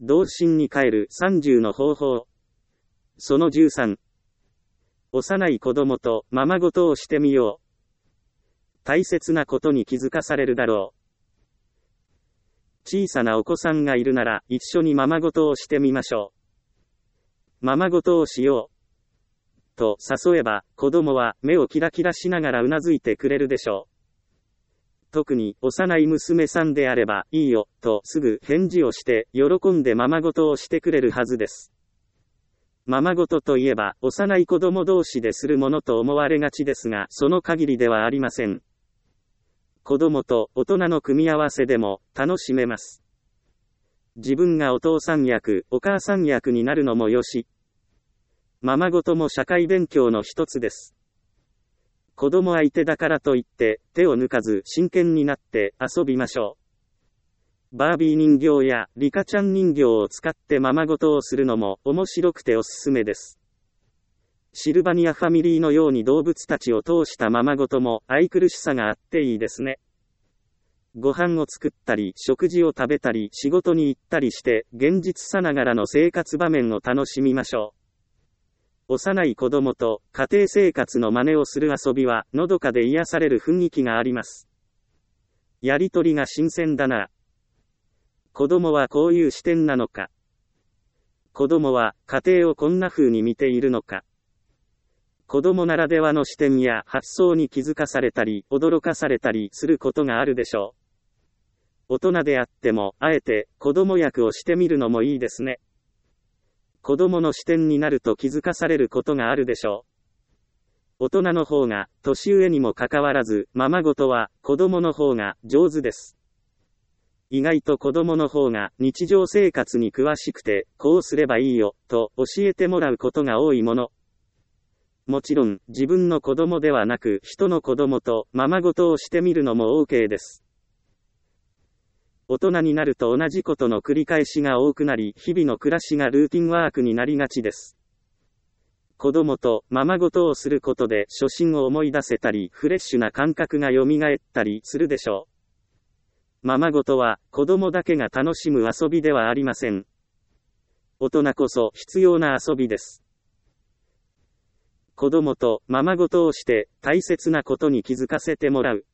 童心に帰る30の方法。その13。幼い子供とままごとをしてみよう。大切なことに気づかされるだろう。小さなお子さんがいるなら一緒にままごとをしてみましょう。ままごとをしよう。と誘えば子供は目をキラキラしながらうなずいてくれるでしょう。特に幼い娘さんであればいいよとすぐ返事をして喜んでままごとをしてくれるはずです。ままごとといえば幼い子供同士でするものと思われがちですがその限りではありません。子供と大人の組み合わせでも楽しめます。自分がお父さん役、お母さん役になるのもよし。ままごとも社会勉強の一つです。子供相手だからといって手を抜かず真剣になって遊びましょう。バービー人形やリカちゃん人形を使ってままごとをするのも面白くておすすめです。シルバニアファミリーのように動物たちを通したままごとも愛くるしさがあっていいですね。ご飯を作ったり食事を食べたり仕事に行ったりして現実さながらの生活場面を楽しみましょう。幼い子供と家庭生活の真似をする遊びはのどかで癒される雰囲気があります。やりとりが新鮮だな。子供はこういう視点なのか。子供は家庭をこんな風に見ているのか。子供ならではの視点や発想に気づかされたり驚かされたりすることがあるでしょう。大人であってもあえて子供役をしてみるのもいいですね。子供の視点になると気づかされることがあるでしょう。大人の方が年上にもかかわらずままごとは子供の方が上手です。意外と子供の方が日常生活に詳しくてこうすればいいよと教えてもらうことが多いもの。もちろん自分の子供ではなく人の子供とままごとをしてみるのも OK です。大人になると同じことの繰り返しが多くなり日々の暮らしがルーティンワークになりがちです。子供とままごとをすることで初心を思い出せたりフレッシュな感覚が蘇ったりするでしょう。ままごとは子供だけが楽しむ遊びではありません。大人こそ必要な遊びです。子供とままごとをして大切なことに気づかせてもらう。